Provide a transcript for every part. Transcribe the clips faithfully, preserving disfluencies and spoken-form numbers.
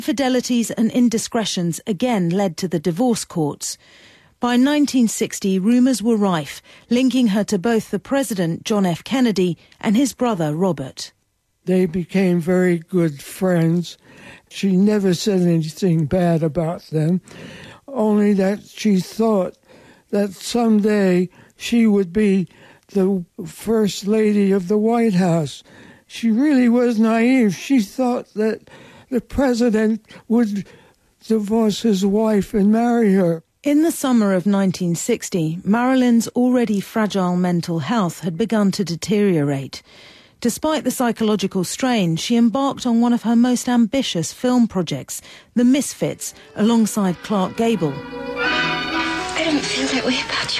Infidelities and indiscretions again led to the divorce courts. By nineteen sixty, rumours were rife, linking her to both the President, John F. Kennedy, and his brother, Robert. They became very good friends. She never said anything bad about them, only that she thought that someday she would be the First Lady of the White House. She really was naive. She thought that the President would divorce his wife and marry her. In the summer of nineteen sixty, Marilyn's already fragile mental health had begun to deteriorate. Despite the psychological strain, she embarked on one of her most ambitious film projects, The Misfits, alongside Clark Gable. I don't feel that way about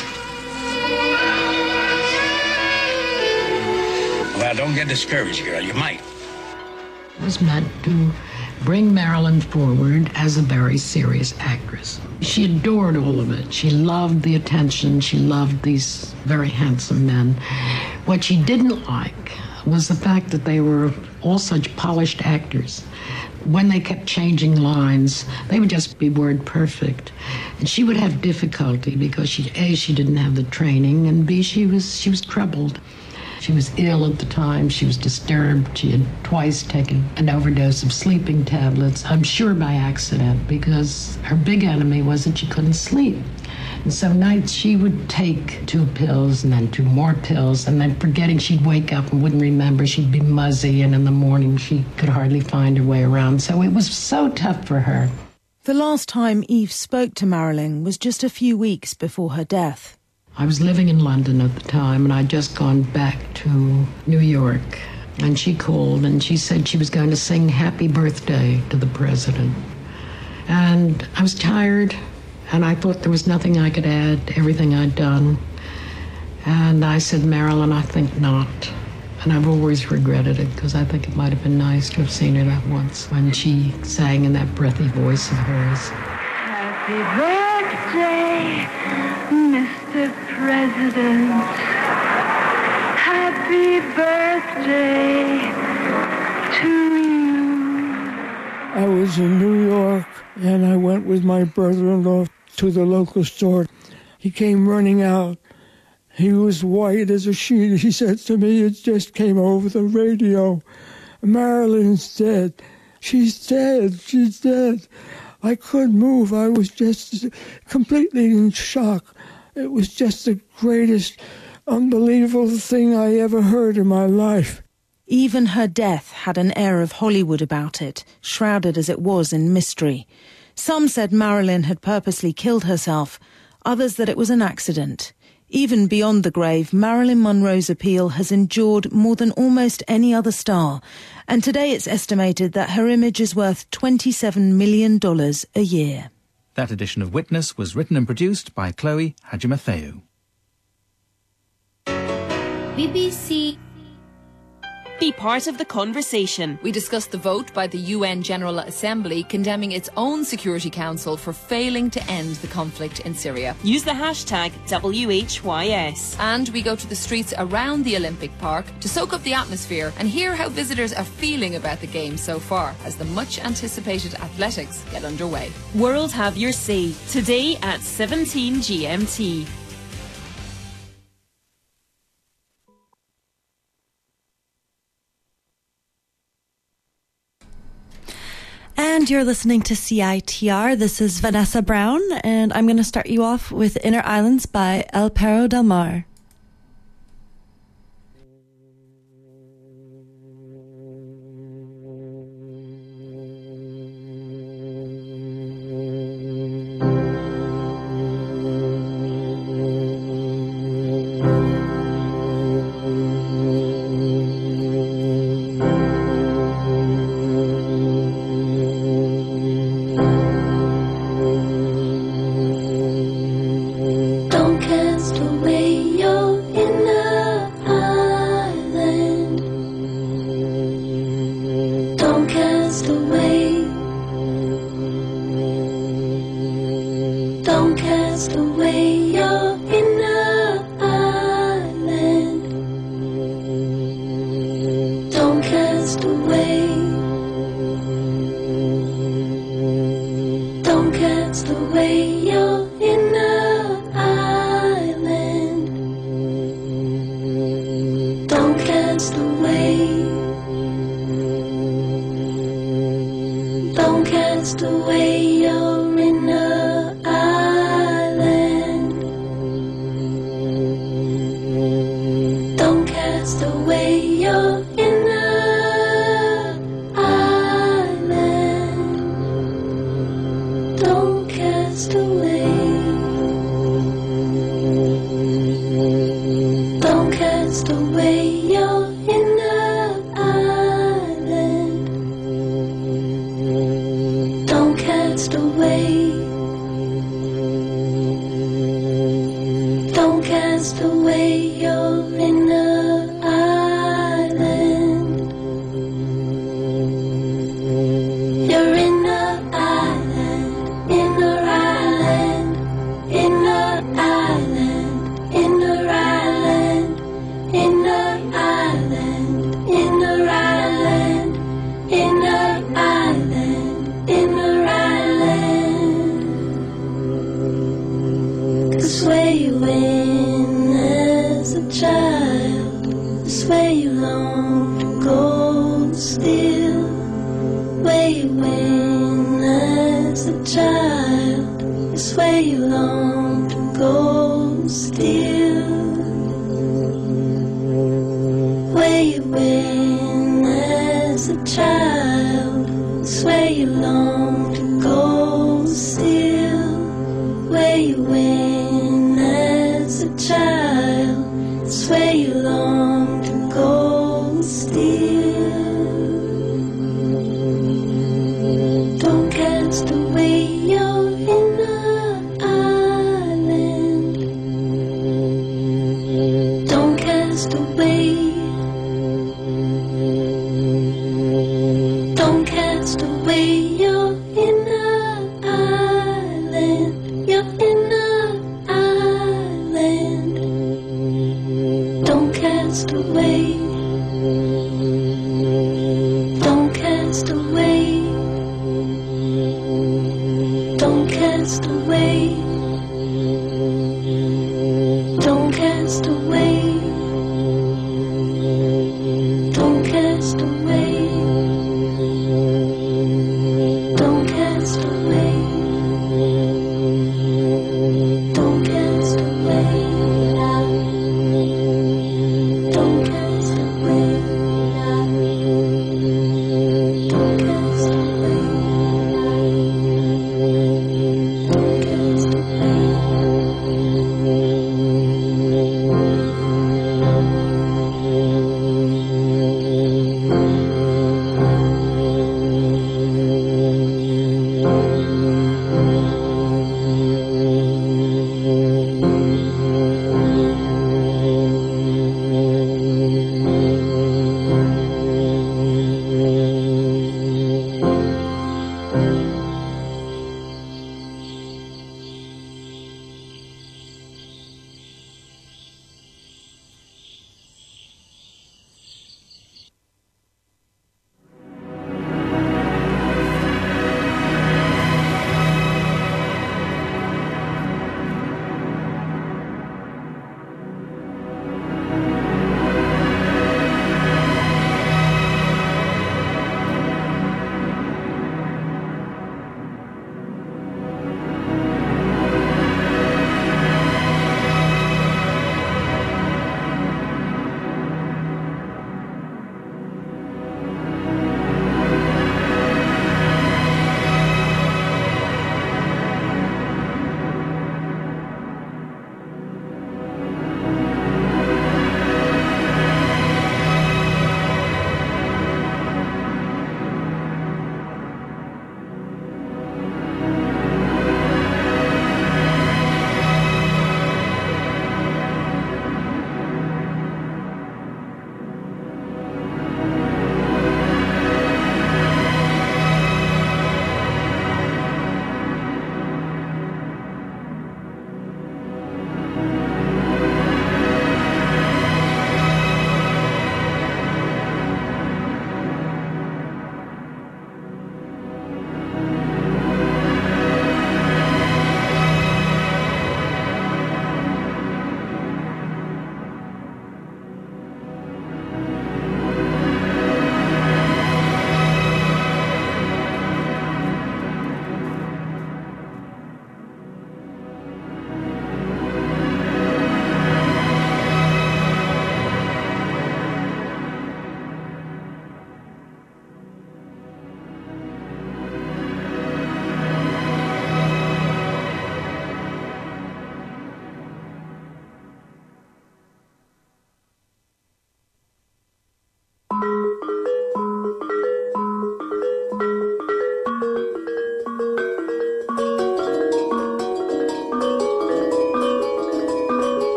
you, Kay. Well, don't get discouraged, girl. You might. It was meant to bring Marilyn forward as a very serious actress. She adored all of it. She loved the attention. She loved these very handsome men. What she didn't like was the fact that they were all such polished actors. When they kept changing lines, they would just be word perfect. And she would have difficulty because she, A, she didn't have the training, and B, she was she was troubled. She was ill at the time. She was disturbed. She had twice taken an overdose of sleeping tablets, I'm sure by accident, because her big enemy was that she couldn't sleep. And so nights she would take two pills and then two more pills, and then forgetting she'd wake up and wouldn't remember. She'd be muzzy, and in the morning she could hardly find her way around. So it was so tough for her. The last time Eve spoke to Marilyn was just a few weeks before her death. I was living in London at the time, and I'd just gone back to New York. And she called, and she said she was going to sing Happy Birthday to the President. And I was tired, and I thought there was nothing I could add to everything I'd done. And I said, Marilyn, I think not. And I've always regretted it, because I think it might have been nice to have seen her that once when she sang in that breathy voice of hers. Happy birthday, Mister President. Happy birthday to you. I was in New York, and I went with my brother-in-law to the local store. He came running out. He was white as a sheet. He said to me, it just came over the radio, Marilyn's dead. She's dead. She's dead. I couldn't move. I was just completely in shock. It was just the greatest, unbelievable thing I ever heard in my life. Even her death had an air of Hollywood about it, shrouded as it was in mystery. Some said Marilyn had purposely killed herself, others that it was an accident. Even beyond the grave, Marilyn Monroe's appeal has endured more than almost any other star, and today it's estimated that her image is worth twenty-seven million dollars a year. That edition of Witness was written and produced by Chloe Hajimatheou. B B C. Be part of the conversation. We discussed the vote by the U N General Assembly condemning its own Security Council for failing to end the conflict in Syria. Use the hashtag W H Y S. And we go to the streets around the Olympic Park to soak up the atmosphere and hear how visitors are feeling about the Games so far as the much anticipated athletics get underway. World Have Your Say, today at seventeen G M T. And you're listening to C I T R. This is Vanessa Brown, and I'm going to start you off with Inner Islands by El Perro del Mar. Don't cast away your cast away your inner island. Don't cast away your inner island. Don't cast away. Don't cast away your inner island. Don't cast away. Don't cast away your inner island. Your inner island, inner island, inner island, inner island, inner island, inner island, inner island, inner island. 'Cause where you win as a child is where you long to go still. Where you win as a child is where you long to go still. Where you win as a child is where you long to go still. Where you win as a child is where you long to go still. Don't cast away your inner island. Don't cast away. Don't cast away your inner island. Your inner island. Don't cast away. Don't cast away. Don't cast away. Don't cast away. Don't cast away. Don't cast away. Don't cast away. Don't cast away. Don't cast away. Don't cast away.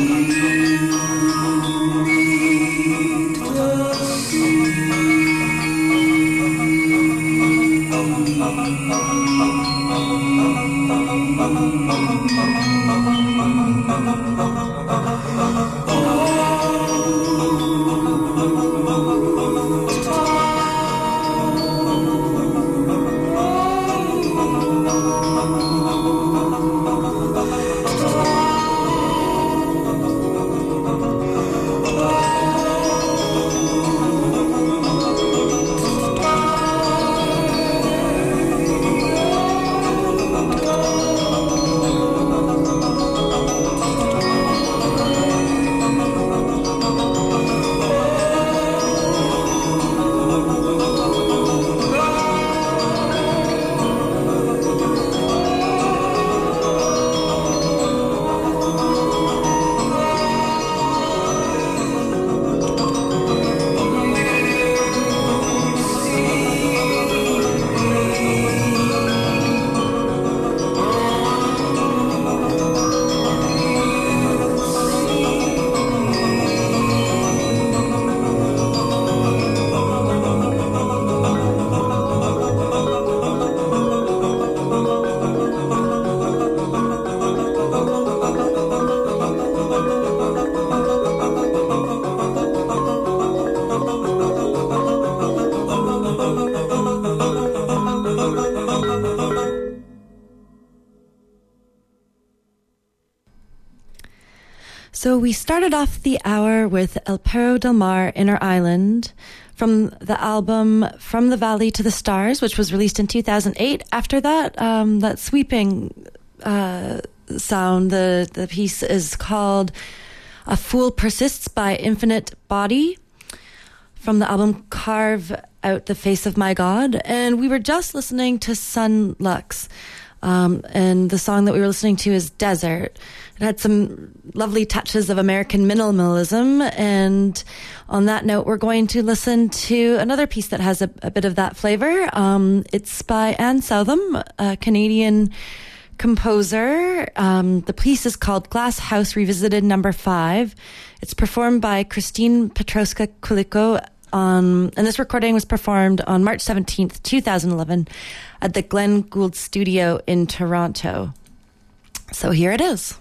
So we started off the hour with El Perro del Mar, Inner Island, from the album From the Valley to the Stars, which was released in two thousand eight. After that, um, that sweeping uh, sound, the, the piece is called A Fool Persists by Infinite Body, from the album Carve Out the Face of My God. And we were just listening to Sun Lux. Um, and the song that we were listening to is Desert. It had some lovely touches of American minimalism. And on that note, we're going to listen to another piece that has a, a bit of that flavor. Um, it's by Anne Southam, a Canadian composer. Um, the piece is called Glass House Revisited Number Five. It's performed by Christine Petroska-Kuliko. Um, and this recording was performed on March seventeenth, twenty eleven at the Glenn Gould Studio in Toronto. So here it is.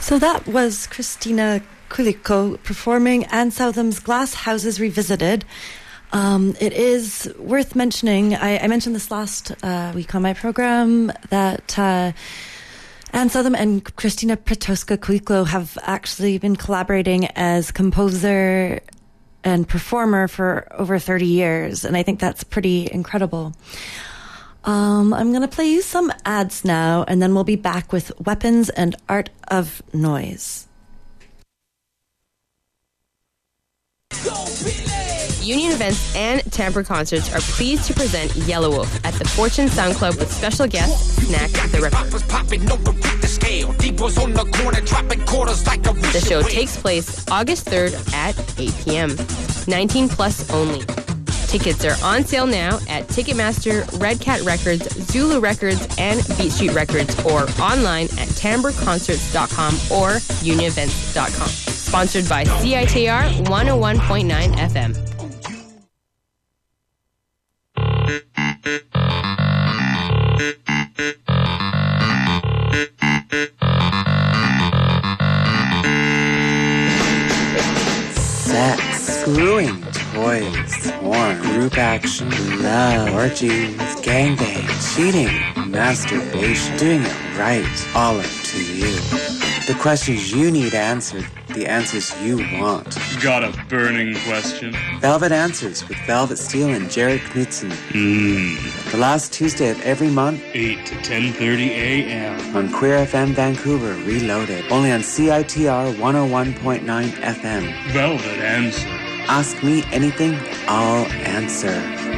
So that was Christina Kuliko performing Anne Southam's Glass Houses Revisited. Um, it is worth mentioning, I, I mentioned this last uh, week on my program, that uh, Anne Southam and Christina Piotrowska-Kuliko have actually been collaborating as composer and performer for over thirty years, and I think that's pretty incredible. Um, I'm going to play you some ads now, and then we'll be back with Weapons and Art of Noise. Union Events and Tamper Concerts are pleased to present Yellow Wolf at the Fortune Sound Club with special guest Snack the Ripper. The show takes place August third at eight p.m. nineteen plus only. Tickets are on sale now at Ticketmaster, Red Cat Records, Zulu Records, and Beat Street Records, or online at timbre concerts dot com or union events dot com. Sponsored by C I T R one oh one point nine F M. Sex, screwing, toys, porn, group action, love, orgies, gangbang, cheating, masturbation, doing it right, all up to you. The questions you need answered, the answers you want. Got a burning question? Velvet Answers with Velvet Steel and Jared Knudsen. Mmm. The last Tuesday of every month, eight to ten thirty a.m. on Queer F M Vancouver Reloaded. Only on C I T R one oh one point nine F M. Velvet Answer. Ask me anything, I'll answer.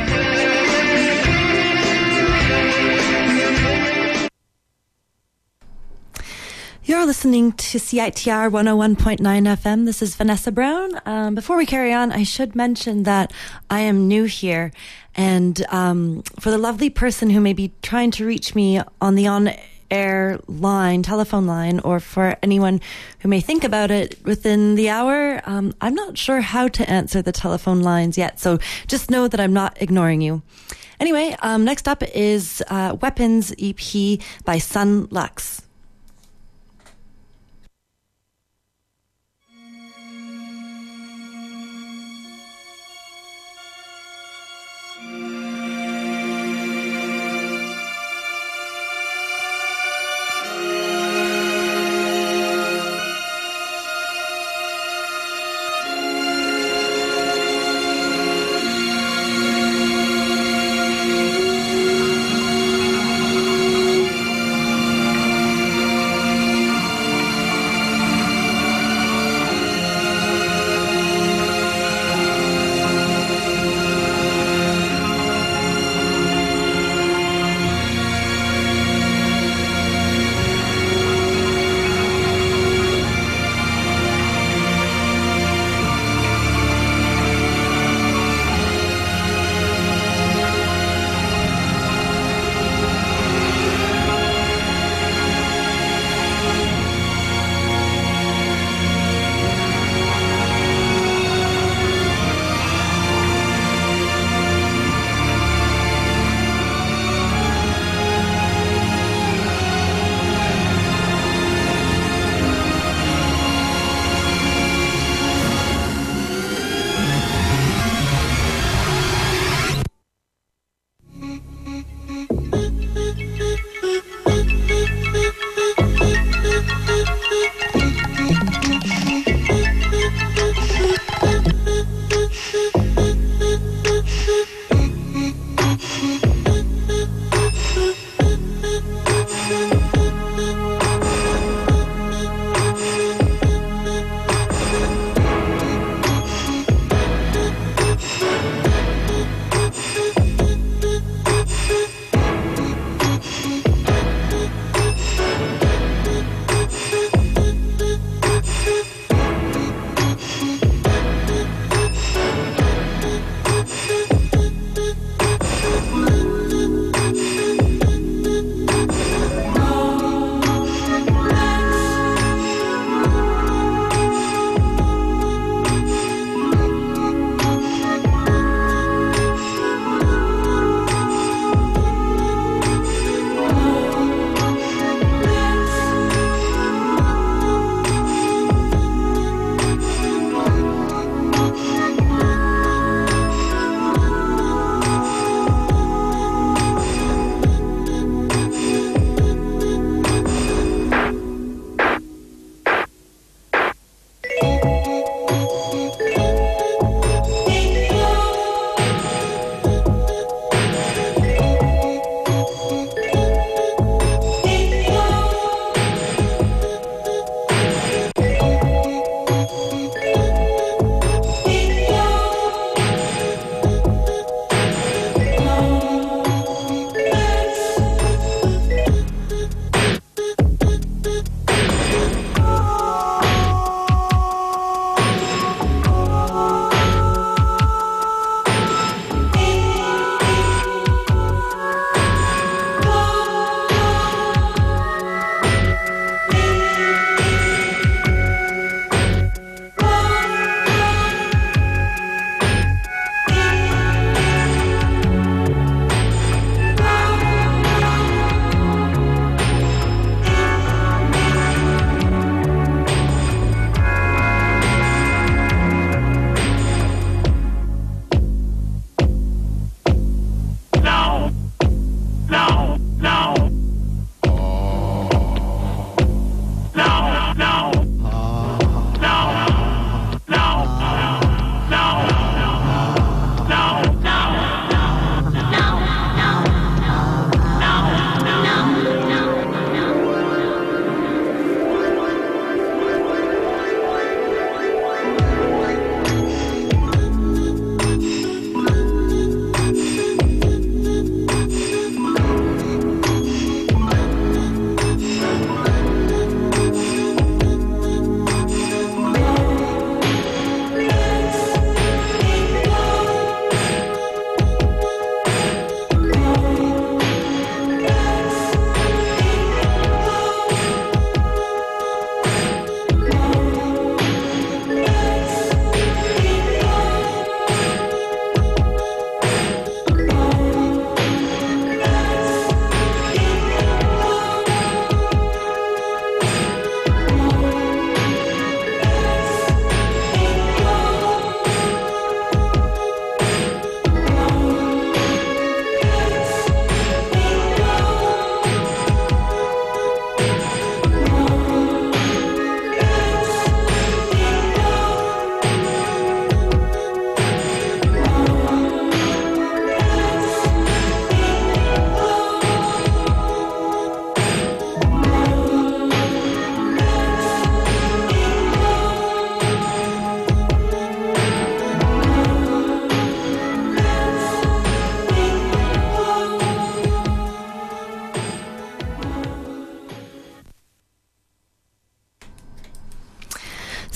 You're listening to C I T R one oh one point nine F M. This is Vanessa Brown. Um, before we carry on, I should mention that I am new here. And um, for the lovely person who may be trying to reach me on the on-air line, telephone line, or for anyone who may think about it within the hour, um, I'm not sure how to answer the telephone lines yet. So just know that I'm not ignoring you. Anyway, um, next up is uh, Weapons E P by Sun Lux.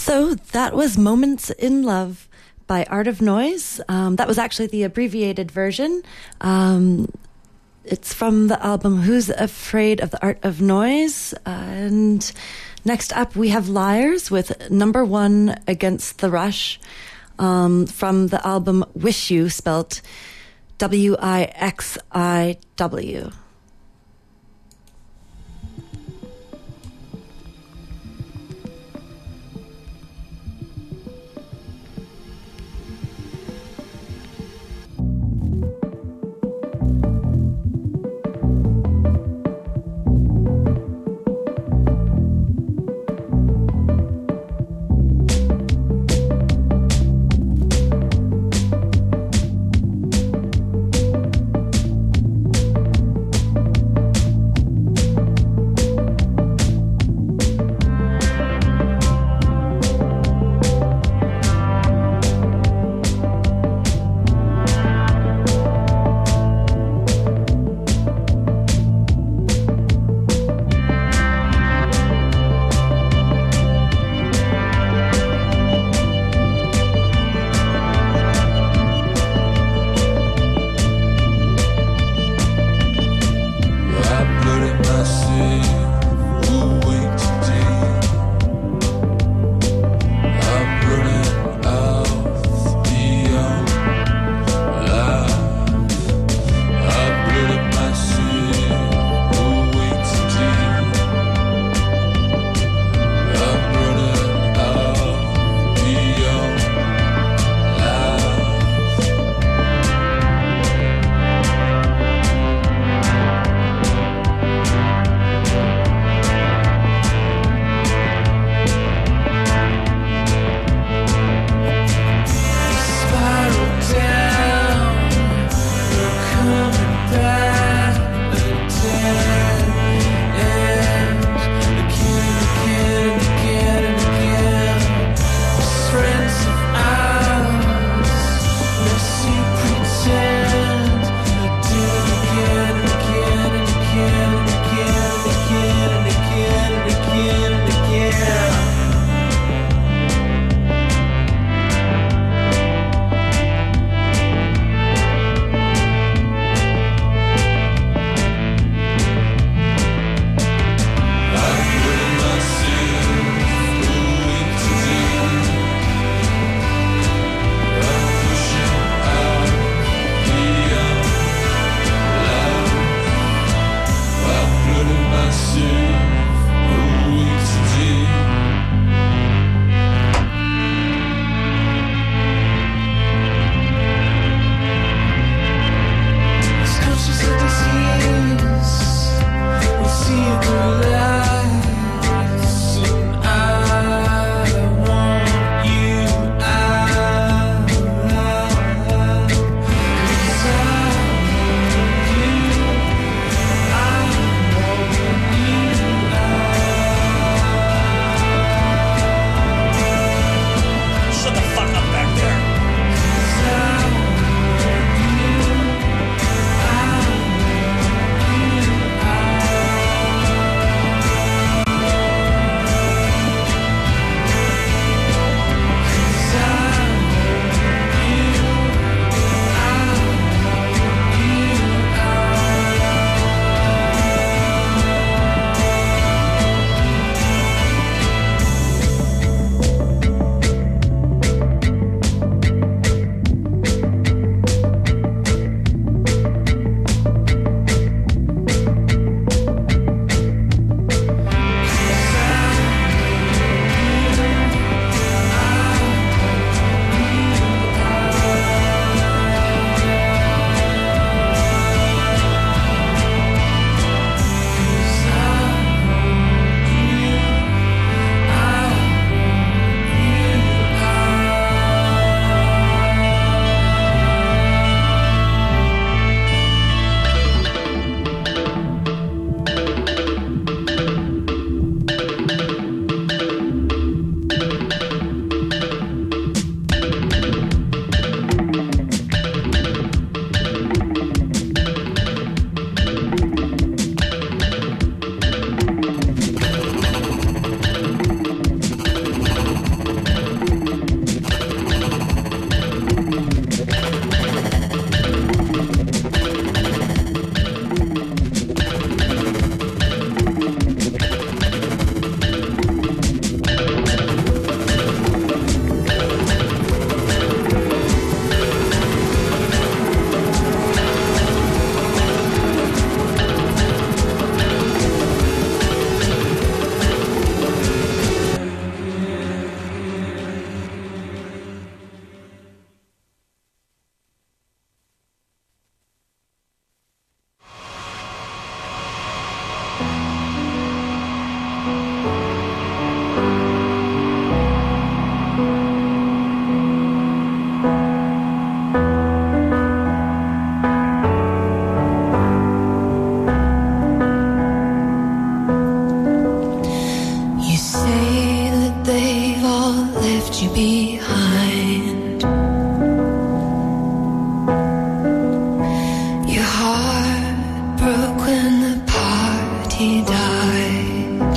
So that was Moments in Love by Art of Noise. Um, that was actually the abbreviated version. Um, it's from the album Who's Afraid of the Art of Noise? Uh, and next up we have Liars with Number One Against the Rush um, from the album Wish You, spelt W I X I W. left you behind. Your heart broke when the party died.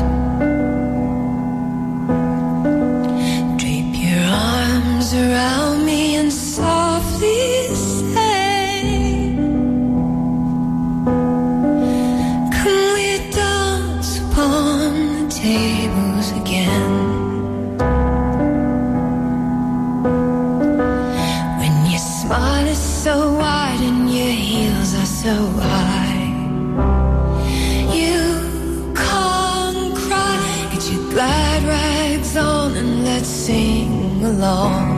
Drape your arms around me and softly say, can we dance upon the tables again? When your smile is so wide and your heels are so high, you can't cry. Get your glad rags on and let's sing along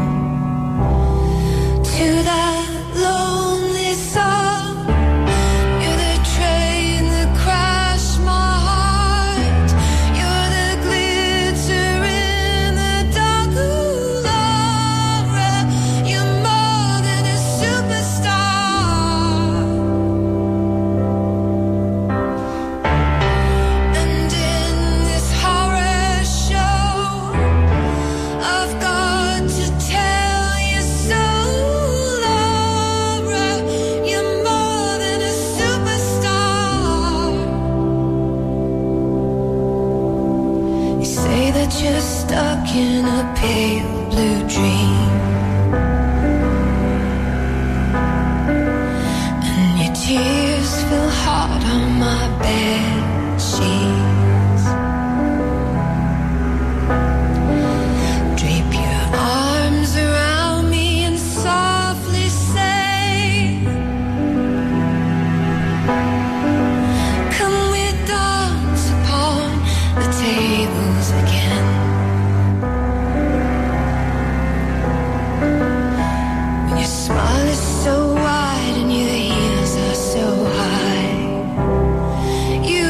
to that lonely song. You're the train that crashed my heart. You're the glitter in the dark. Ooh, Laura, you're more than a superstar. And in this horror show, I've got to tell you so. Laura, you're more than a superstar. You say that you're stuck in a pale blue dream, and your tears feel hard on my bed sheets. Drape your arms around me and softly say, can we dance upon the tables again? When your smile is so wide and your heels are so high, you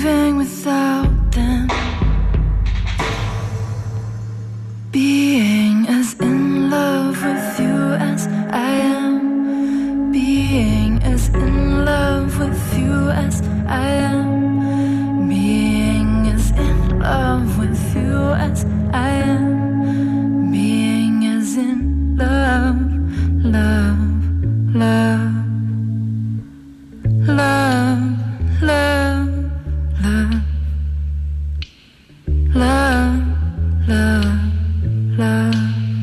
living without them. Being as in love with you as I am. Being as in love with you as I am. Being as in love with you as I am. Being as in love, love, love, love, love, love, love, love, love.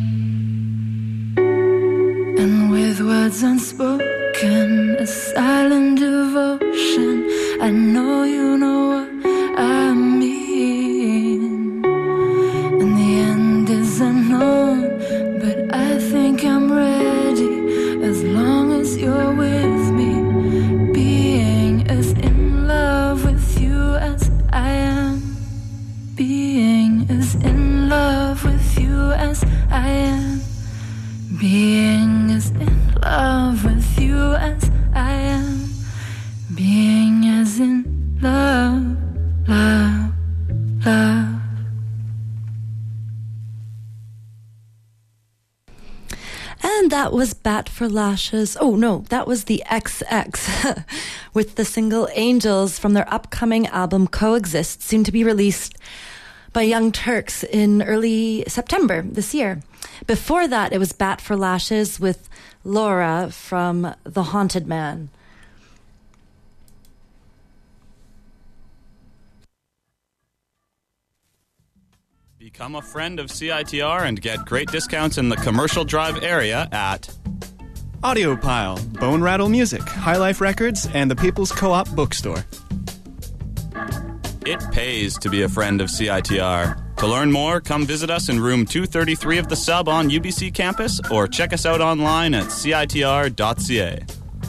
And with words unspoken, a silent devotion, I know you know what I mean. And the end is unknown, but I think I'm ready as long as you're with me. Being as in love with you as I am. Being as in love with you as I am. Being as in love with you as I am. Being as in love, love, love. And that was Bat for Lashes. Oh, no, that was the X X with the single Angels from their upcoming album Coexist, soon to be released by Young Turks in early September this year. Before that, it was Bat for Lashes with Laura from The Haunted Man. Become a friend of C I T R and get great discounts in the Commercial Drive area at Audiopile, Bone Rattle Music, High Life Records, and the People's Co-op Bookstore. It pays to be a friend of C I T R. To learn more, come visit us in room two thirty-three of the Sub on U B C campus or check us out online at C I T R dot C A.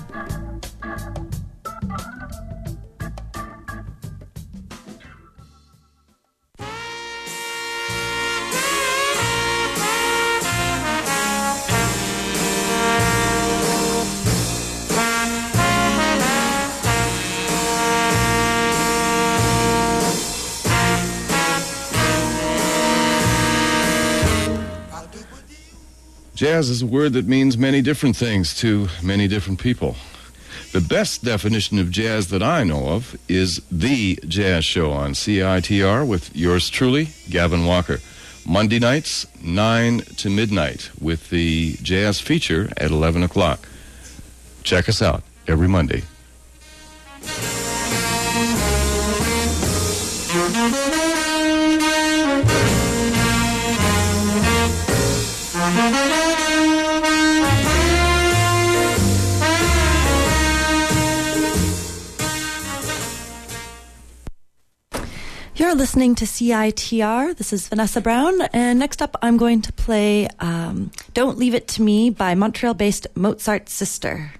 Jazz is a word that means many different things to many different people. The best definition of jazz that I know of is The Jazz Show on C I T R with yours truly, Gavin Walker. Monday nights, nine to midnight, with the jazz feature at eleven o'clock. Check us out every Monday. You're listening to C I T R. This is Vanessa Brown, and next up I'm going to play um, Don't Leave It to Me by Montreal-based Mozart Sister.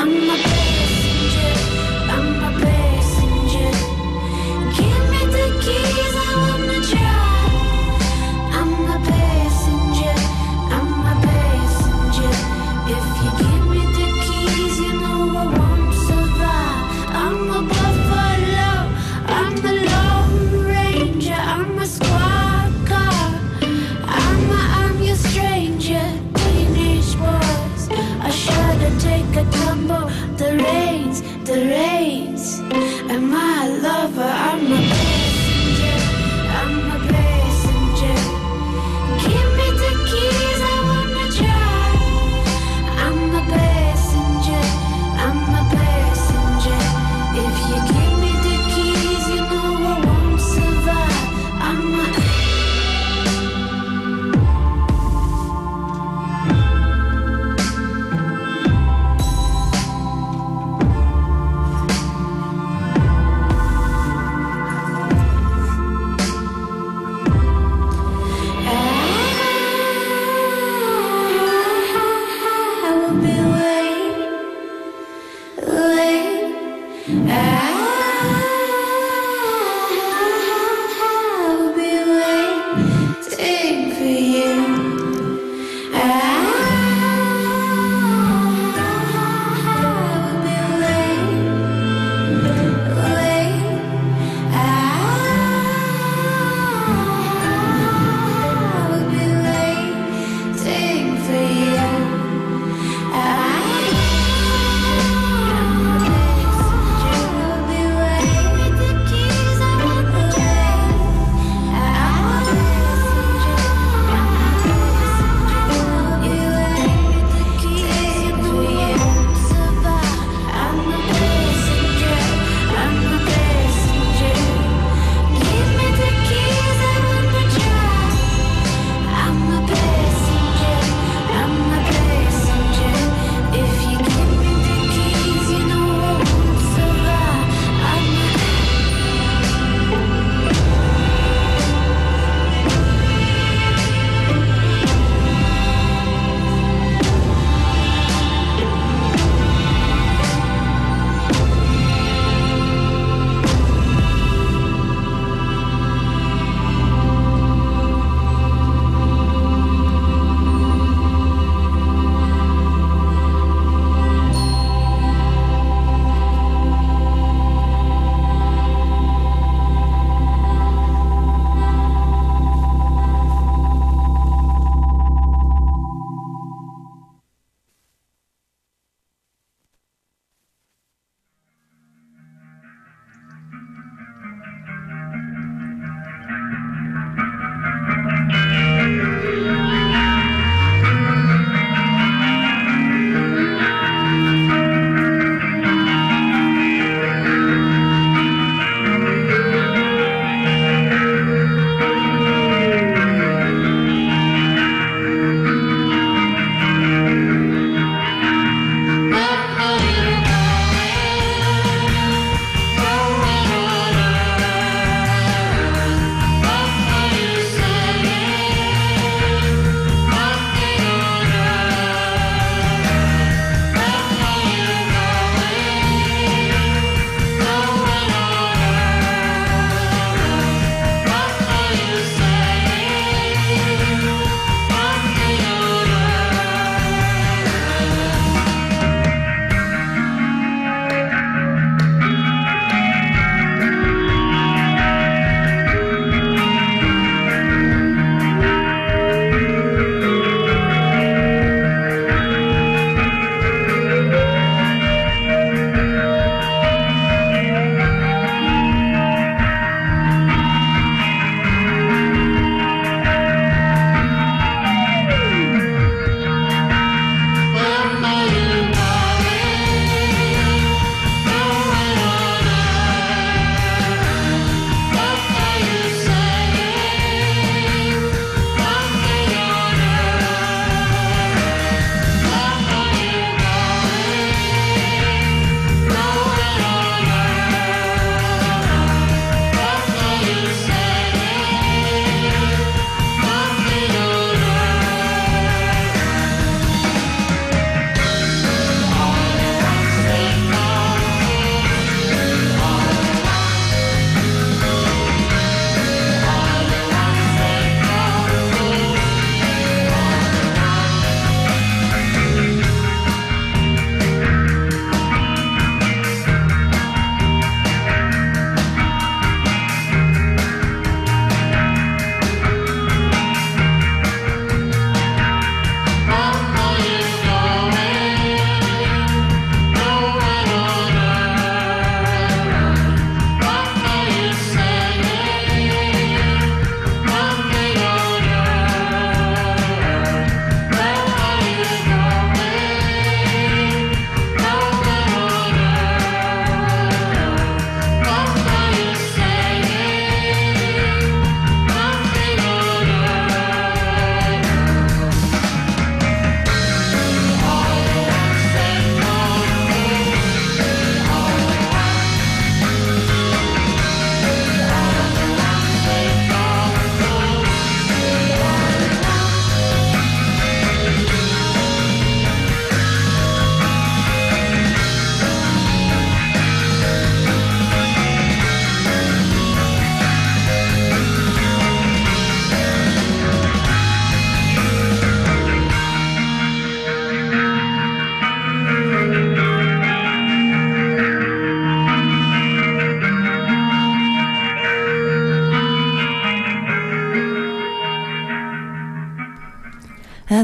I'm a passenger, I'm a passenger. Give me the keys, I wanna drive. I'm a passenger, I'm a passenger. If you give me the keys, you know I won't survive. I'm a buffalo, I'm a lone ranger, I'm a squad car. I'm a, I'm your stranger, teenage boys. I shoulda take a tumble, the reins, the reins. And my lover, I'm a passenger, I'm a passenger. Give me the keys, I wanna drive. I'm a passenger, I'm a passenger. If you give me the keys, you know I won't survive. I'm a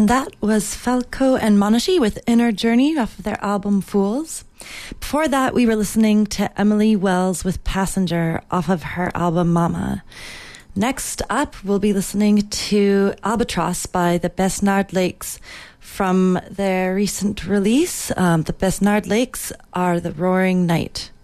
And that was Falco and Monashee with Inner Journey off of their album Fools. Before that, we were listening to Emily Wells with Passenger off of her album Mama. Next up, we'll be listening to Albatross by the Besnard Lakes from their recent release. Um, the Besnard Lakes are The Roaring Night.